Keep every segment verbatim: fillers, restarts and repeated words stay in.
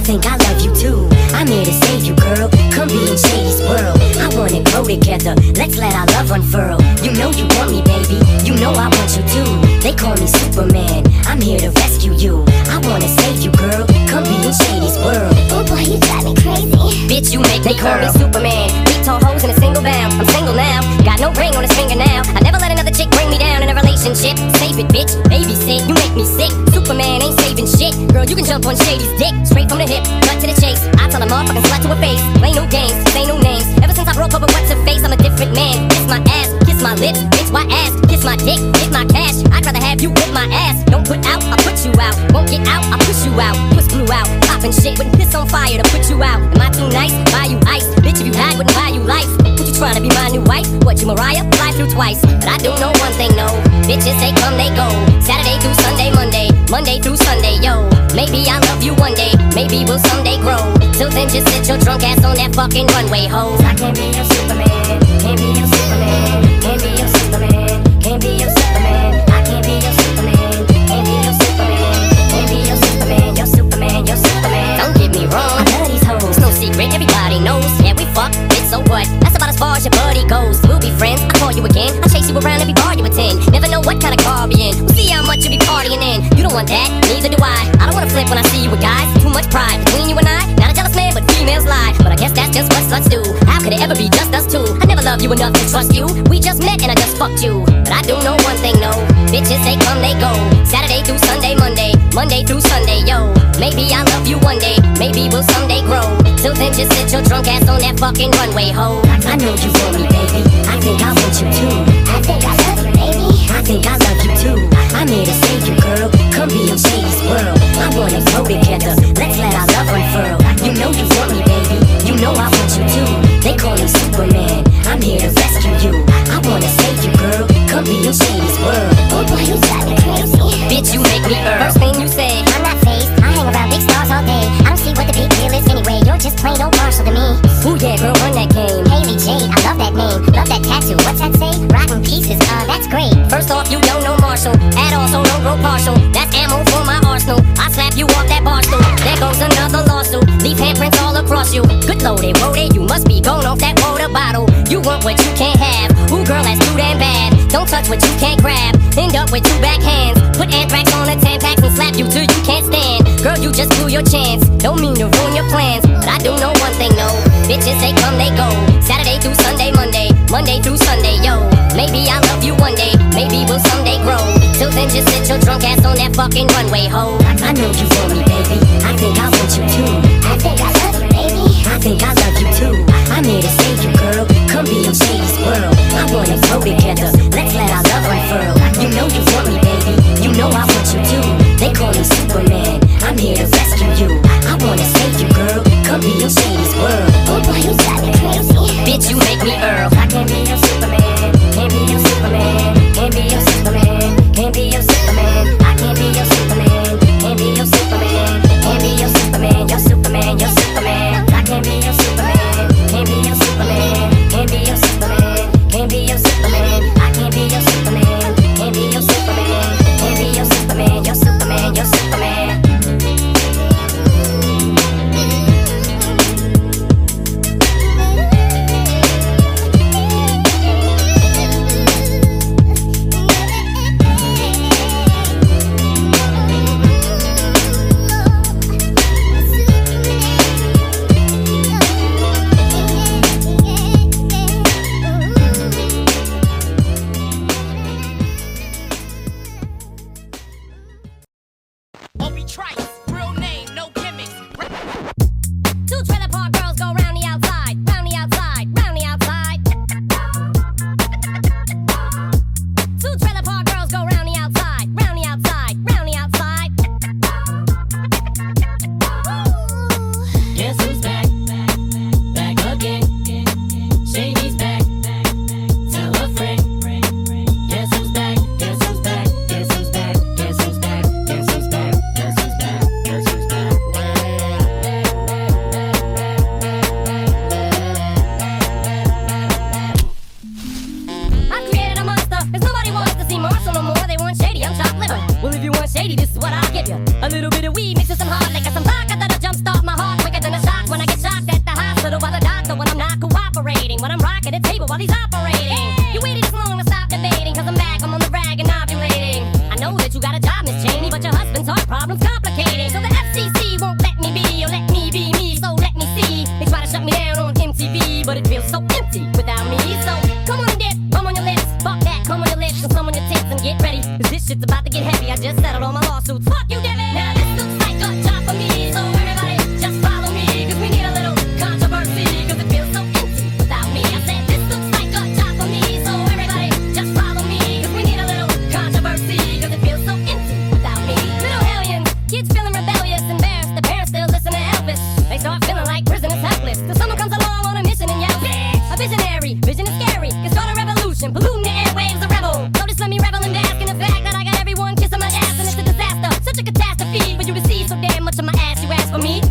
think I love you too. I'm here to save you, girl. Come be in Shady's world. I wanna grow together. Let's let our love unfurl. You know you want me, baby. You know I want you too. They call me Superman. I'm here to rescue you. I wanna save you, girl. Come be in Shady's world. Oh boy, you drive me crazy. Bitch, you make They me call me girl. Superman. Beat tall hoes in a single bound. I'm single now. Got no ring on his finger now. I never let another chick bring me down in a relationship. Save it, bitch. Babysit. You make me sick. Superman ain't saving shit. Girl, you can jump on Shady's dick. Straight from the hip, cut to the chase. I tell a motherfucking slut to her face. Play no games, say no names. Ever since I broke up with what's her face, I'm a different man. Kiss my ass, kiss my lips, bitch, why ass? Kiss my dick, hit my cash. I'd rather have you with my ass. Don't put out, I'll put you out. Won't get out, I'll push you out. Push blew out, poppin' shit. Wouldn't piss on fire to put you out. Am I too nice? Buy you ice. Bitch, if you had, wouldn't buy you life. Would you tryna be my new wife? What, you Mariah? Fly through twice. But I do know one thing, no. Bitches, they come, they go. Saturday through Sunday, Monday. Monday through Sunday, yo. Maybe I'll love you one day. Maybe we'll someday grow. Till then, just sit your drunk ass on that fucking runway, ho. I can't be your Superman. Can't be your Superman. Can't be your Superman. Can't be your Superman. I can't be your Superman. Can't be your Superman. Can't be your Superman. Your Superman. Your Superman. Don't get me wrong, I love these hoes. it's no secret, everybody knows. Yeah, we fuck, bitch, so what? That's about as far as your buddy goes. We'll be friends, I'll call you again. I'll chase you around every bar you attend. Never know what kind of car I'll be in. We'll see how much you be partying in. You don't want that, neither do I. I don't wanna flip when I see you with guys. Too much pride between you and I. Not a jealous man, but females lie. But I guess that's just what sluts do. How could it ever be just us two? I never loved you enough to trust you. We just met and I just fucked you. But I do know one thing, no. Bitches, they come, they go. Saturday through Sunday, Monday. Monday through Sunday, yo. Maybe I'll love you one day. Maybe we'll someday grow. Till then, just sit your drunk ass on that fucking runway, ho. I know you want me, baby. I think I want you too. I think I love you, baby. I think I love you too. I'm here to save you, girl. Come be in Shady's world. I wanna grow together. Let's let our love unfurl. You know you want me, baby. You know I want you too. They call me Superman. I'm here to rescue you. I wanna save you, girl. Come be in Shady's world. Oh boy, you drive me crazy. Bitch, you make me earn. First thing you say, I'm not phased. I hang around big stars all day. I don't see what the big deal is anyway. You're just plain old Marshall to me. ooh yeah, girl, run that game. Haley Jade, I love that name. Love that tattoo. What's that say? Rotten pieces. Uh, that's great. First off, you don't know Marshall at all, so don't grow partial. That's ammo for my arsenal. I slap you off that bar stool. There goes another lawsuit. Leave handprints all across you. Good loaded, loaded. You must be going off that water bottle. You want what you can't have. Ooh, girl, that's too damn bad. Don't touch what you can't grab. End up with two back hands. Put anthrax on a Tampax and slap you till you can't stand. Girl, you just blew your chance. Don't mean to ruin your plans, but I do know one thing, no. Bitches, they come, they go. Saturday through Sunday, Monday. Monday through Sunday, yo. Maybe I'll love you one day. Maybe we'll someday grow. Till then, just sit your drunk ass on that fucking runway, ho. I know you want me, baby. I think I want you too. I think I love you, baby. I think I love you too. I'm here to save you, girl. Come be in Shady's world. I wanna grow together. Let's let our love unfurl. You know you want me, baby. You know I want you too. They call me Superman. I'm here to rescue you. I wanna save you, girl. Come be in Shady's world. Oh boy, you drive me crazy. Bitch, you make me Earl. I can't be your Superman. Can't be your Superman. Can't be your Superman. Can't be your Superman. I can't be your Superman. Can't be your Superman.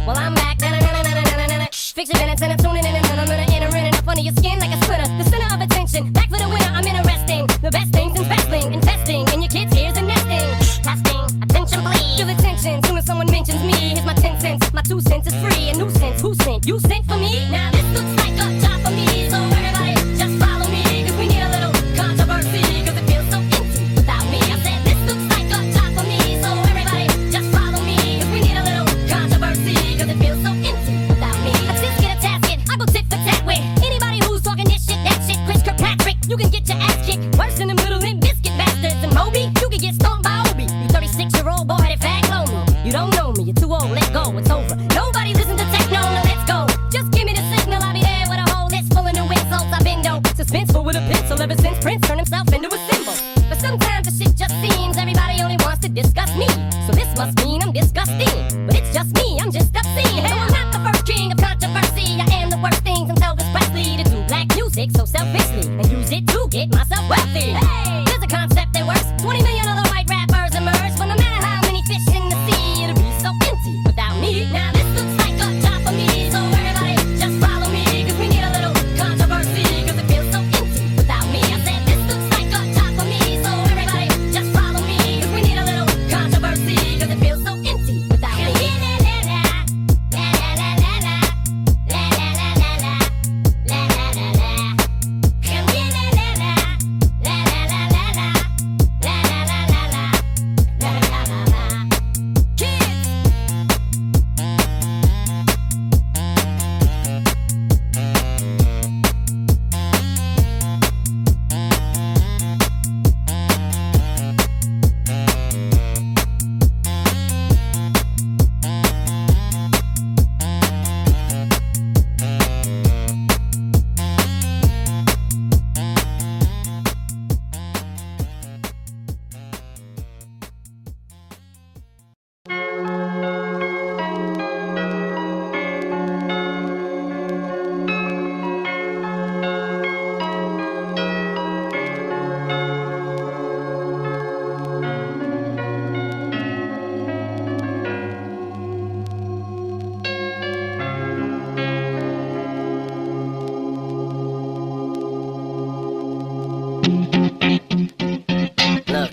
Well, I'm back. Fix your minutes and I'm tuning in and I'm gonna enter in and up under your skin like a splinter. The center of attention, back for the winner. I'm interesting. The best things investing, investing in your kids' ears and nesting. Testing, attention please. Feel attention soon as someone mentions me. Here's my ten cents, my two cents is free. A nuisance, who sent? You sent for me? Now this looks like a job for me, so everybody just follow me, cause we need a little controversy, cause it feels so empty without me. I said this looks like a job for me, so everybody just follow me, cause we need a little controversy, cause it feels so empty without me. I just get a tasket, I go tit for tat with anybody who's talking this shit, that shit. Chris Kirkpatrick, you can get your ass kicked worse than them little limp biscuit bastards. And Moby, you can get stomped by Obi. You thirty-six year old boy headed fag low me. You don't know me, you're too old, let go, it's over. Nobody listen to techno, no, let's go. Just give me the signal, I'll be there with a whole list full of new insults. I've been though suspenseful with a pencil ever since Prince turned himself into a symbol. But sometimes the shit just seems everybody only wants to discuss me. So this must mean I'm disgusting. But it's just me, I'm just obscene. So I'm not the first king of controversy. I am the worst things until Elvis Presley to do black music so selfishly and use it to get myself wealthy. Hey, there's a concept that works. twenty million other white rappers emerge, but no matter how many fish in the sea, it'll be so empty without me. Now this looks like a job for me, so everybody just follow me, cause we need a little controversy, cause it feels so empty without me. I said this looks like a job for me, so everybody just follow me, cause we need a little controversy, cause it feels so empty without me. Look,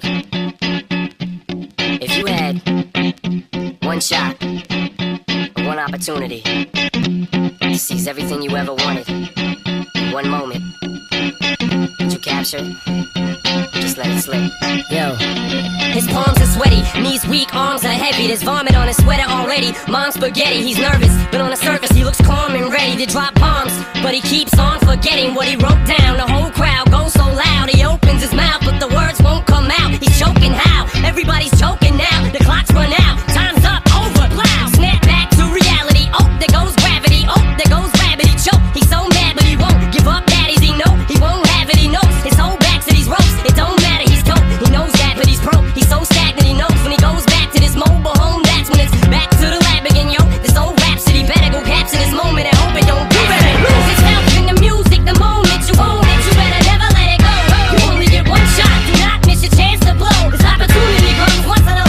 if you had one shot, one opportunity to seize everything you ever wanted, one moment, would you capture it? Just let it slip. Yo, his palms are sweaty, knees weak, arms are heavy. There's vomit on his sweater already. Mom's spaghetti, he's nervous, but on the surface he looks calm and ready to drop bombs. But he keeps on forgetting what he wrote down. The whole crowd goes so loud, he opens his mouth, but the words won't come out. He's choking how? Everybody's choking now. The clock's run out, time's up, over, plow. Snap back to reality, oh, there goes gravity. Oh, there goes gravity, choke. He's so mad, but he won't give up, daddies, he know. He won't have it, he knows. His whole back to these ropes, it don't matter, he's dope. He knows that, but he's broke. He's so stagnant, he knows when he goes back to this mobile home, that's when it's back to the lab again, yo. This old rhapsody better go capture this moment and hope it don't do it. Lose itself in the music, the moment you own it, you better never let it go. You only get one shot, do not miss your chance to blow. This opportunity comes once in a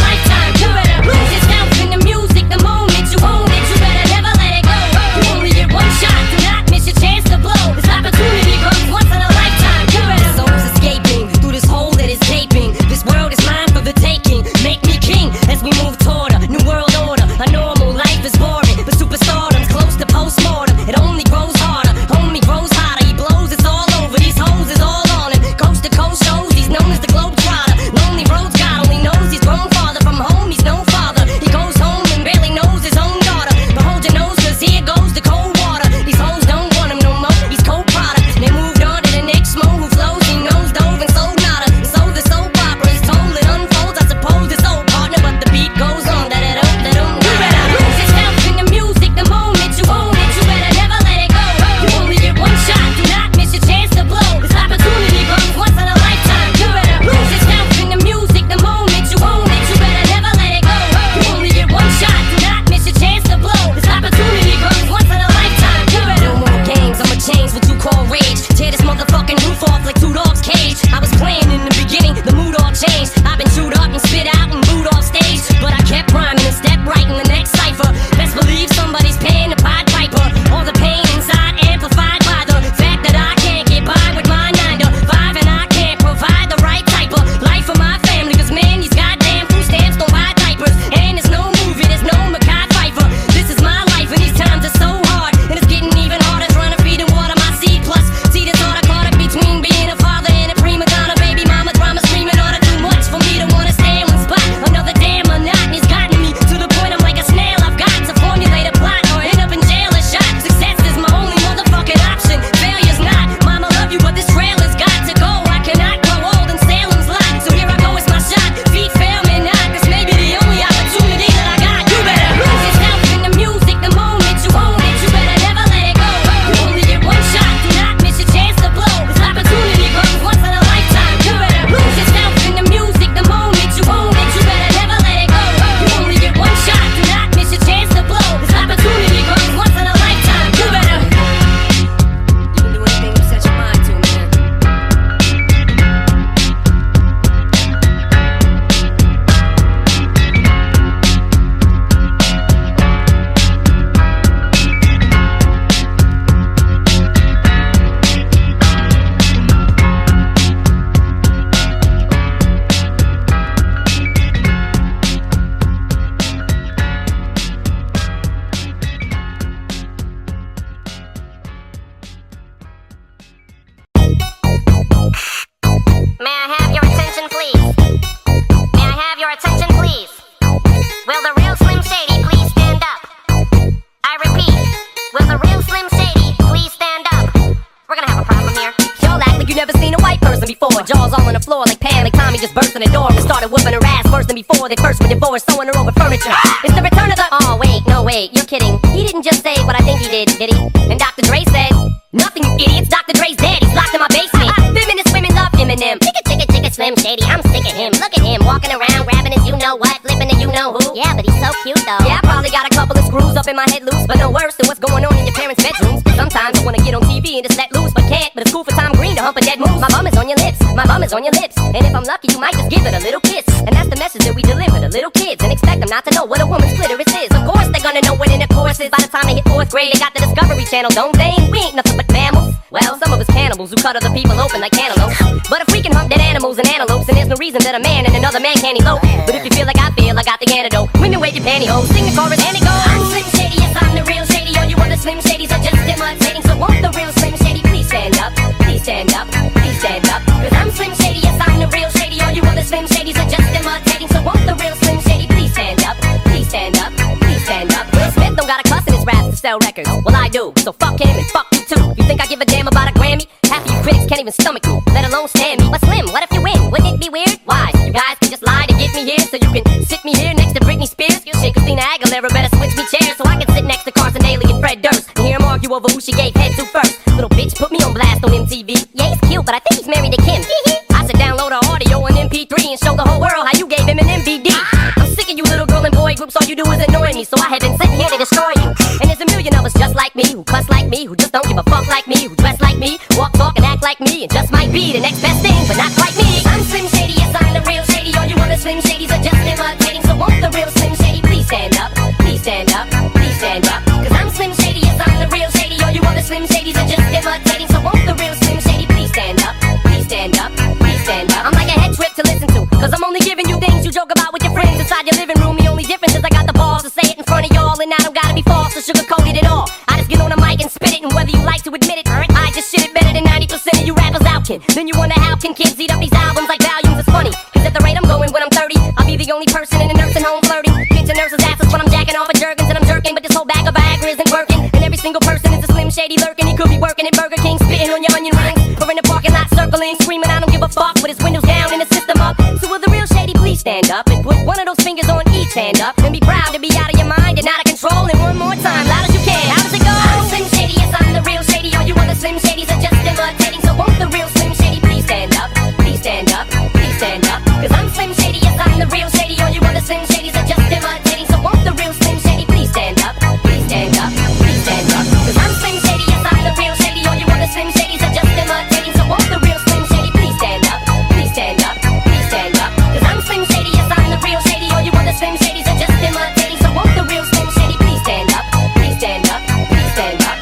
person adored and started whooping her ass worse than before they first were divorced, throwing her over furniture. It's the return of the. Oh wait, no wait, you're kidding. He didn't just say what I think he did, did he? And Doctor Dre said, nothing, you idiots. Doctor Dre's dead. He's locked in my basement. Feminist women love Eminem. Chicka chicka chicka Slim Shady. I'm sick of him. Look at him walking around, grabbing his you know what, flipping the you know who. Yeah, but he's so cute though. Yeah, I probably got a couple of screws up in my head loose, but no worse than what's going on in your parents' bedrooms. Sometimes I wanna get on T V and just let loose, but can't. But it's cool for Tom Green to hump a dead moose. My bum is on your lips. My bum is on your lips. And if I'm lucky, you might just give it a little kiss. And that's the message that we deliver to little kids, and expect them not to know what a woman's clitoris is. Of course they're gonna know what intercourse is. By the time they hit fourth grade, they got the Discovery Channel, don't they? We ain't nothing but mammals. Well, some of us cannibals who cut other people open like cantaloupes. But if we can hunt dead animals and antelopes, then there's no reason that a man and another man can't elope. But if you feel like I feel, I got the antidote. Women wave your pantyhose, sing the chorus and it goes. I'm Slim Shady, yes I'm the real Shady. All you other Slim Shadys are just imitating. So won't the real Slim Shady please stand up? Please stand up, please stand up. Cause I'm Slim Shady, yes I'm the real Shady. All you other Slim Shadys are just imitating. So won't the real Slim Shady please stand up? Please stand up, please stand up. Will Smith don't got a cuss in his raps to sell records. Well I do, so fuck him and fuck you too. You think I give a damn about a Grammy? Half of you critics can't even stomach me, let alone stand me. But Slim, what if you win? Wouldn't it be weird? Why? You guys can just lie to get me here, so you can sit me here next to Britney Spears. Shit, Christina Aguilera better switch me chairs so I can sit next to Carson Daly and Fred Durst and hear them argue over who she gave head to first. Little bitch put me on blast on M T V. Yeah, he's cute, but I think he's married to Kim. I should download her audio on M P three and show the whole world how you gave him an M V D. I'm sick of you little girl and boy groups, all you do is annoy me, so I have been sent here to destroy you. And there's a million of us just like me, who cuss like me, who just don't give a fuck like me, who dress like me, walk, talk, and act like me, and just might be the next best thing, but not quite me. I'm Slim Shady, yes I'm the real Shady. All you other Slim Shadys are just imitating. So won't the real Slim Shady please stand up? Please stand up, please stand up. Cause I'm Slim Shady, yes I'm the real Shady. All you other Slim Shadys are just imitating. So won't the real Slim Shady please stand up? Please stand up, please stand up. I'm like a head trip to listen to, cause I'm only giving you things you joke about with your friends inside your living room. The only difference is I got the balls to say it in front of y'all, and I don't gotta be false or sugarcoated at all. I just get on the mic and spit it, and whether you like to admit it, I just shit it better than ninety percent of you rappers out, kid. Then you wonder how can kids eat up these albums like volumes? It's funny, cause at the rate I'm going when I'm thirty, I'll be the only person in a nursing home flirting. Pinching nurses' asses when I'm jacking off of Jergens and I'm jerking, but this whole bag of Viagra isn't working. And every single person is a Slim Shady lurking. He could be working at Burger King, spitting on your onion rings, or in the parking lot circling, screaming I don't give a fuck with his windows down and the system up. So will the real Shady please stand up and put one of those fingers on each hand up and be proud to be out of your mind and out of control? And one more time, loud as you can. How does it go? I'm Slim Shady, yes I'm the real Shady. All you other Slim Shadys are just imitating. So won't the real Slim Shady please stand up? Please stand up, please stand up. Cause I'm Slim Shady, yes I'm the real Shady. All you other Slim Shadys are just imitating. So won't the real Slim Shady please stand up? Please stand up, please stand up. Cause I'm Slim Shady, yes I'm the real Shady. All you other Slim Shadys are just imitating. So won't the real Slim Shady please stand up? Please stand up, please stand up. Cause I'm Slim Shady, yes I'm the real Shady. All you other Slim Shadys are just imitating. So won't the real Slim Shady please stand up? Please stand up, please stand up.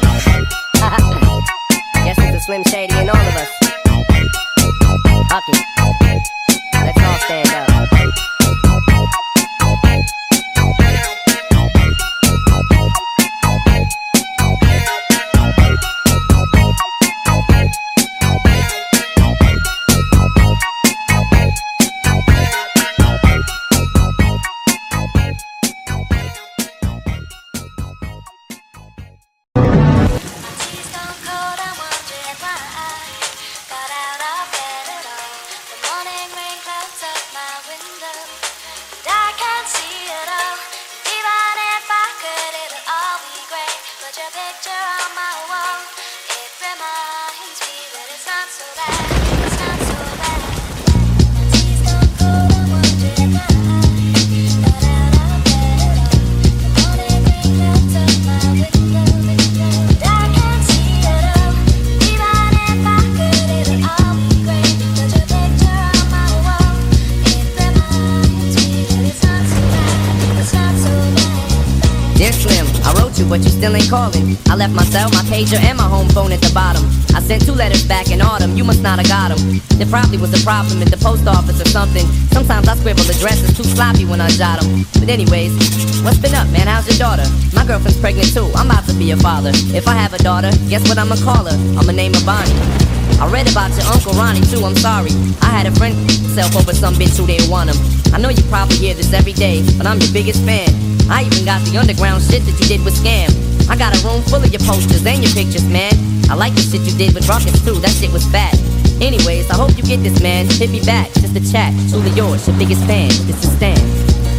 Guess it's a Slim Shady in all of us. Fuck it. Let's all stand up. But you still ain't calling. I left my cell, my pager, and my home phone at the bottom. I sent two letters back in autumn, you must not have got them. There probably was a problem at the post office or something. Sometimes I scribble addresses too sloppy when I jot them. But anyways, what's been up, man? How's your daughter? My girlfriend's pregnant too, I'm about to be a father. If I have a daughter, guess what I'ma call her? I'ma name her Bonnie. I read about your Uncle Ronnie too, I'm sorry. I had a friend self over some bitch who didn't want him. I know you probably hear this every day, but I'm your biggest fan. I even got the underground shit that you did with Scam. I got a room phone full of your posters and your pictures, man. I like the shit you did with Rockets too, that shit was fat. Anyways, I hope you get this, man. Hit me back, just a chat. Truly yours, your biggest fan. It's a stand.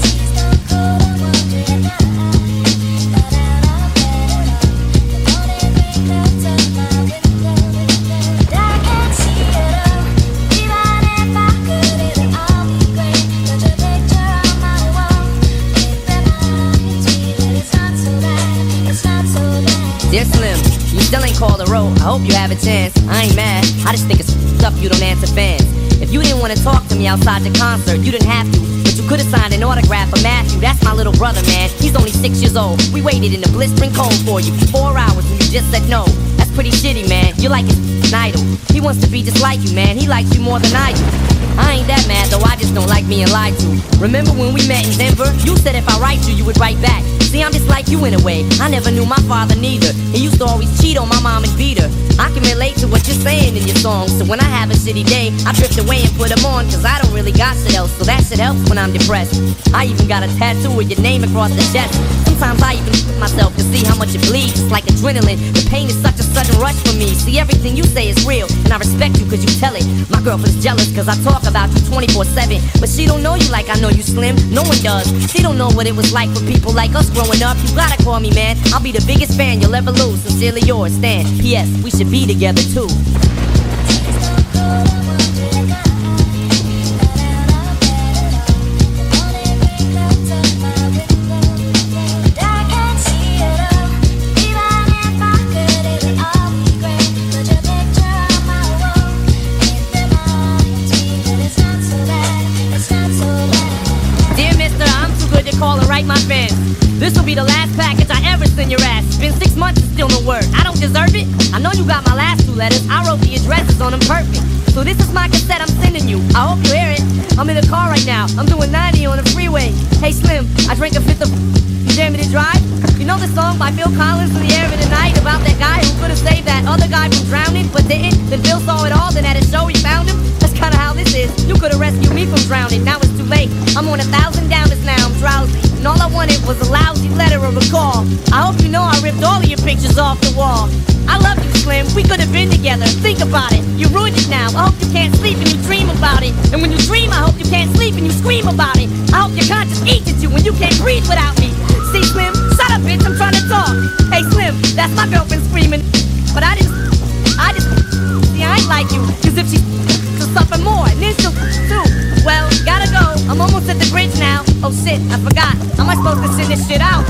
Dear Slim, you still ain't called a road. I hope you have a chance. I ain't mad. I just think it's f***ed up you don't answer fans. If you didn't want to talk to me outside the concert, you didn't have to. But you could have signed an autograph for Matthew. That's my little brother, man. He's only six years old. We waited in the blistering cold for you for four hours and you just said no. That's pretty shitty, man. You're like his idol. He wants to be just like you, man. He likes you more than I do. I ain't that mad, though. I just don't like being lied to. Remember when we met in Denver? You said if I write you, you would write back. See, I'm just like you in a way. I never knew my father neither. He used to always cheat on my mom and beat her. I can relate to what you're saying in your songs. So when I have a shitty day, I drift away and put them on. Cause I don't really got shit else. So that shit helps when I'm depressed. I even got a tattoo with your name across the chest. Sometimes I even f*** myself to see how much it bleeds. It's like adrenaline. The pain is such a sudden rush for me. See, everything you say is real. And I respect you cause you tell it. My girlfriend's jealous cause I talk about you twenty-four seven. But she don't know you like I know you, Slim. No one does. She don't know what it was like for people like us growing up. You gotta call me, man. I'll be the biggest fan you'll ever lose. Sincerely yours, Stan. P S. We should be together too. Call and write my fans. This'll be the last package I ever send your ass. It's been six months and still no word. I don't deserve it. I know you got my last two letters. I wrote the addresses on them perfect. So this is my cassette I'm sending you. I hope you hear it. I'm in the car right now. I'm doing ninety on the freeway. Hey Slim, I drank a fifth of jamming to drive. You know the song by Phil Collins in the air of the night about that guy who could have saved that other guy from drowning but didn't? Then Phil saw it all, then at his show he found him. That's kinda how this is. You could have rescued me from drowning. Now it's too late. I'm on a thousand downers now. I'm drowsy. And all I wanted was a lousy letter or a call. I hope you know I ripped all of your pictures off the wall. I love you, Slim. We could have been together. Think about it. You ruined it now. I hope you can't sleep and you dream about it. And when you dream, I hope you can't sleep and you scream about it. I hope your conscience eats at you when you can't breathe without me. See, Slim? Shut up, bitch. I'm trying to talk. Hey, Slim. That's my girlfriend screaming. But I just... I just... See, I ain't like you. Cause if she... she'll suffer more. And then she'll... too. Well, gotta go. I'm almost at the bridge now. Oh shit, I forgot. How am I supposed to send this shit out?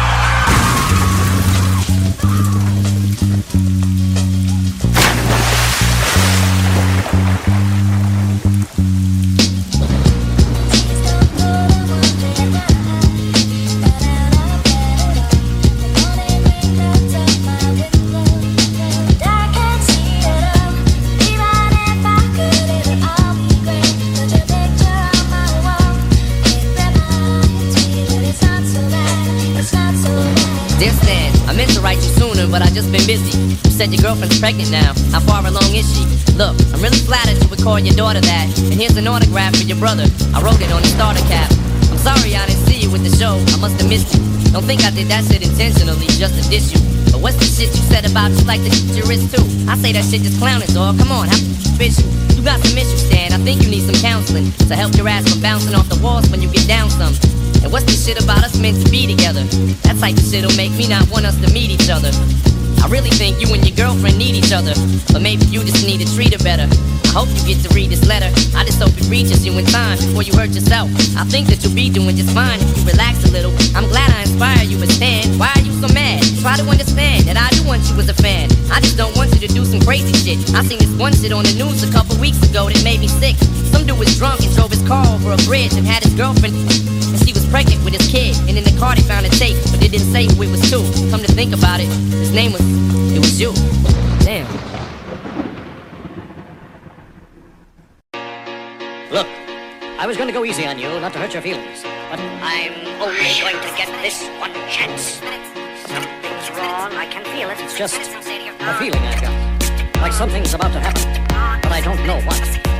Dear Stan, I meant to write you sooner, but I just been busy. You said your girlfriend's pregnant now. How far along is she? Look, I'm really flattered you would call your daughter that. And here's an autograph for your brother. I wrote it on the starter cap. I'm sorry I didn't see you with the show. I must have missed you. Don't think I did that shit intentionally just to diss you. But what's the shit you said about you like to shit your wrist too? I say that shit just clowning, dog. Come on, how bitch you? You got some issues, Stan. I think you need some counseling to help your ass from bouncing off the walls when you get down some. And what's the shit about us meant to be together? That type of shit'll make me not want us to meet each other. I really think you and your girlfriend need each other, but maybe you just need to treat her better. I hope you get to read this letter. I just hope it reaches you in time before you hurt yourself. I think that you'll be doing just fine if you relax a little. I'm glad I inspire you as Stan. Why are you so mad? Try to understand that I do want you as a fan. I just don't want you to do some crazy shit. I seen this one shit on the news a couple weeks ago that made me sick. Some dude was drunk and drove his car over a bridge and had his girlfriend, and she was pregnant with his kid. And in the car they found a tape, but they didn't say who it was to. Come to think about it, his name was, it was you. Damn. Look, I was going to go easy on you, not to hurt your feelings, but I'm only going to get this one chance. Something's wrong, I can feel it. It's just a feeling I've got, like something's about to happen, but I don't know what.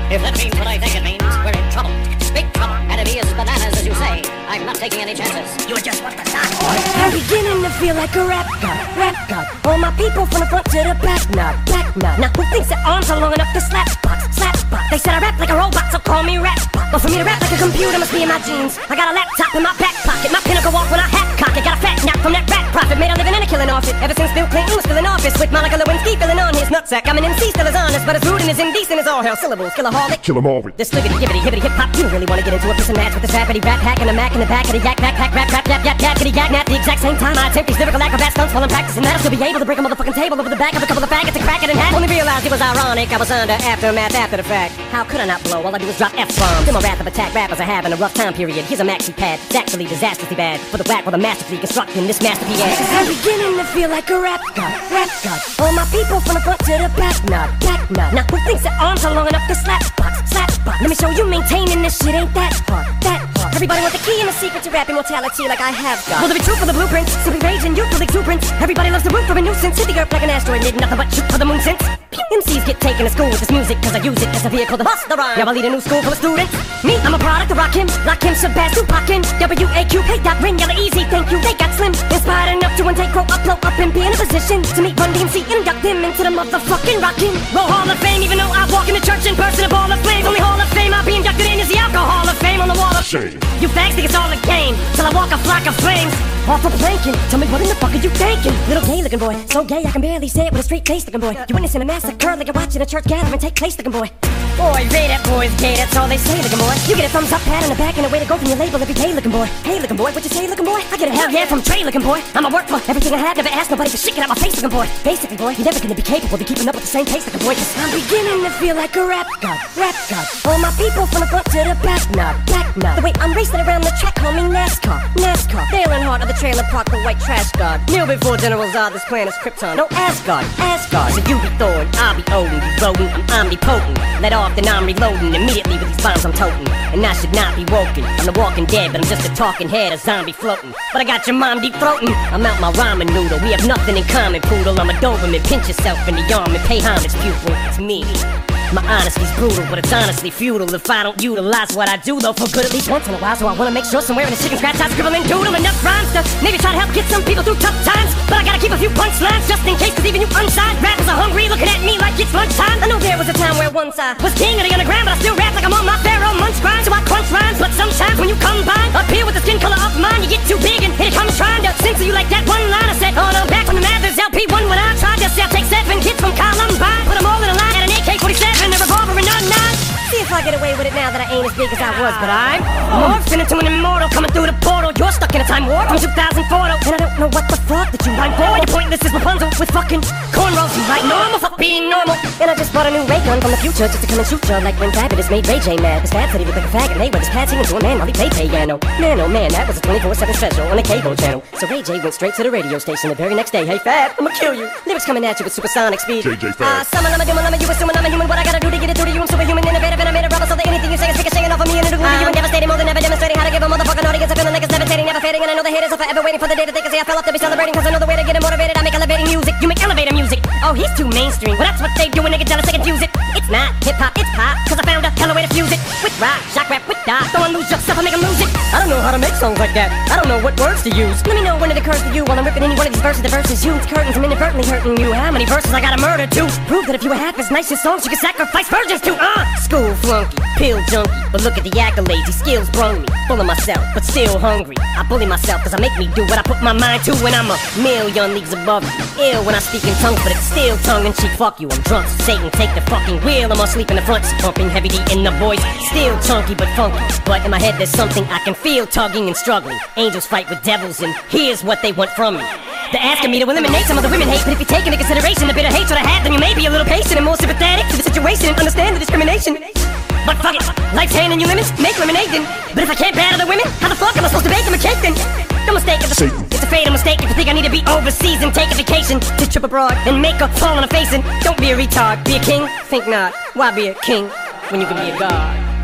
If that means what I think it means, we're in trouble. Big trouble. And if he is bananas, as you say, I'm not taking any chances. You're just what the start. I'm beginning to feel like a rap god, rap god. All my people from the front to the back, nod, back nod. Now who thinks their arms are long enough to slap box, slap box? They said I rap like a robot, so call me rap bot. But for me to rap like a computer must be in my genes. I got a laptop in my back pocket, my pinnacle walk when I hat cock it. Got a fat knock from that rat profit, made a living and a killing off it. Ever since Bill Clinton was still in office, with Monica Lewinsky filling on his nutsack. I'm an M C still as honest, but as rude and as indecent as all hell. Syllables, killaholic, Kill 'em all with this sliggity, gibbity, hibbity, hip hop. You don't really wanna get into a piss and match with this rappity rap hack and a mac in the back of the yak, back, pack, rap, rap, yap, yap, yakety yak, nap. The exact same time I attempt these lyrical acrobat stunts while I'm practicing that, I'll still be able to break a motherfucking table over the back of a couple of faggots and crack it in half. Only realized it was ironic, I was under aftermath after the fact. How could I not blow? All I do is drop F-bombs. In my wrath of attack, rappers are having a rough time period. Here's a maxi pad, it's actually disastrously bad for the whack while the masterfully constructing this masterpiece. I'm beginning to feel like a rap god, rap god. All my people from the front to the back, nod, back nod. Now who thinks their arms are long enough to slap box, slap box? Let me show you maintaining this shit ain't that hard, that hard. Everybody wants the key and the secret to rap immortality like I have got. Will there be truth for the blueprints? Simply rage and youthful exuberance. Everybody loves the root for a nuisance. Hit the earth like an asteroid, did nothing but shoot for the moon since. M Cs get taken to school with this music, cause I use it as a vehicle to bust the rhyme. Now I lead a new school full of students. Me, I'm a product of Rakim, Rakim, Shabazz, Tupac, W A Q, K. Dot, Ring, Yella, Easy, thank you, they got slim. Inspired enough to one day grow up, blow up and be in a position to meet Run D M C and induct him into the motherfucking Rockin' Roll Hall of Fame. Even though I walk in the church in person, a ball of flames. Only Hall of Fame I'll be inducted in is the Alcohol of Fame on the wall of shame. You fags think it's all a game till I walk a flock of flames off a planking. Tell me what in the fuck are you thinking? Little gay looking boy, so gay I can barely say it with a straight face looking boy. You witnessing a massacre like you're watching a church gathering take place looking boy. Boy, Ray, that boy's gay, that's all they say looking boy. You get a thumbs up, pat on the back, and a way to go from your label every day looking boy. Hey looking boy, what you say looking boy? I get a hell yeah from Trey looking boy. I'ma work for everything I have, never ask nobody for shit, get out my face looking boy. Basically boy, you're never gonna be capable of keeping up with the same pace looking boy, cause I'm beginning to feel like a rap god, rap god. All my people from the front to the back, nod, back nod. The way I'm racing around the track, call me NASCAR, NASCAR. Dale Earnhardt of the trailer park, the white trash god. Kneel before General Zod, this planet's Krypton. No Asgard, Asgard. So you be Thor, I'll be Odin, be rodent, I'm omnipotent. Let off, then I'm reloading immediately with these bombs I'm toting. And I should not be woken. I'm the walking dead, but I'm just a talking head, a zombie floating. But I got your mom deep throating. I'm out my ramen noodle. We have nothing in common, poodle. I'm a Doberman. Pinch yourself in the arm and pay homage, pupil. It's me. My honesty's brutal, but it's honestly futile if I don't utilize what I do, though, for good at least once in a while. So I wanna make sure somewhere in the chicken scratch I scribble and doodle enough rhymes to maybe try to help get some people through tough times. But I gotta keep a few punchlines just in case, cause even you unsigned rappers are hungry looking at me like it's lunchtime. I know there was a time where once I was king of the underground, but I still rap like I'm on my Pharaoh munch grind. So I crunch rhymes, but sometimes when you combine appear with the skin color of mine, you get too big and here it comes trying to censor you like that one line I said. Oh no, back from the Mathers L P one when I tried to sell, take seven kids from Columbine, put them all in a line at an A K forty-seven, a revolver and a nine. See if I get away with it now that I ain't as big as I was, but I'm morphing into an immortal coming through the portal. You're stuck in a time warp from two thousand four, and I don't know what the fuck that you rhyme for. You're pointless as Rapunzel with fucking cornrows. You write normal, fuck being normal. And I just bought a new ray gun from the future just to come and shoot you, like when Fabulous made Ray J mad. His dad said he looked like a faggot, and they were his pad singing to a man while he played piano. Man, oh man, that was a twenty-four seven special on a cable channel. So Ray J went straight to the radio station the very next day. Hey Fab, I'ma kill you. Lyrics coming at you with supersonic speed. J J Fab. Ah, uh, summon, I'm a doom, I'm a you assuming I'm a human. What I gotta do to get it through to you? I'm superhuman, innovative, and I made a rubber so that anything you say is ricocheting off of me and it'll glue to you and devastating more than ever, demonstrating how to give a motherfucking audience a feeling like it's devastating, never fading. And I know the haters are forever waiting for the day that they can say I fell off to be celebrating, cause I know the way to get it motivated. I make elevating music, you make elevator music. Oh, he's too mainstream. Well, that's what they do when they get jealous, they confuse it. It's not hip-hop, it's pop, cause I found a hella way to fuse it. With rock, shock rap, with dot. Don't lose yourself, I make them lose it. I don't know how to make songs like that. I don't know what words to use. Let me know when it occurs to you while I'm ripping any one of these verses. The verses you, it's curtains, I'm inadvertently hurting you. How many verses I gotta murder to prove that if you were half as nice as songs you could sacrifice virgins to? Uh, school flunky, pill junkie, but look at the accolades, these skills brung me. Full of myself, but still hungry. I bully myself cause I make me do what I put my mind to when I'm a million leagues above you. Ill when I speak in tongues, but it's still tongue in cheek. Fuck you, I'm drunk, so Satan take the fucking wheel. I'm asleep in the front, pumping heavy D in the voice. Still chunky but funky, but in my head there's something I can feel tugging and struggling. Angels fight with devils and here's what they want from me. They're asking me to eliminate some of the women hate, but if you take into consideration the bitter hatred I have, then you may be a little patient and more sympathetic to the situation and understand the discrimination. But fuck it, life's handing you lemons, make lemonade then. But if I can't battle the women, how the fuck am I supposed to bake them a cake then? Don't mistake it, it's a fatal mistake if you think I need to be overseas and take a vacation to trip abroad and make a fall on a face. And don't be a retard, be a king, think not. Why be a king when you can be a god?